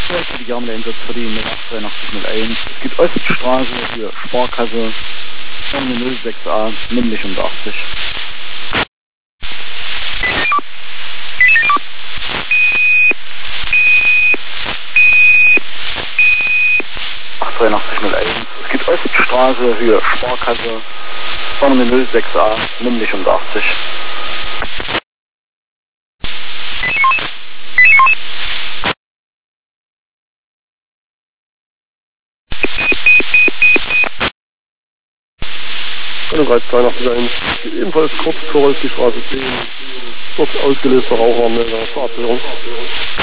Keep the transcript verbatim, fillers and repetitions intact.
für die Gamle Einsatz für die null acht null eins. Es geht Oststraße für Sparkasse, null sechs a, männlich und achtzig. achtundachtzig null eins. Es geht Oststraße für Sparkasse, null sechs a, männlich und achtzig. zweihundertachtzig eins, ebenfalls kurz vor die Straße zehn, dort ausgelöster Rauchermelder, Fahrzeugung.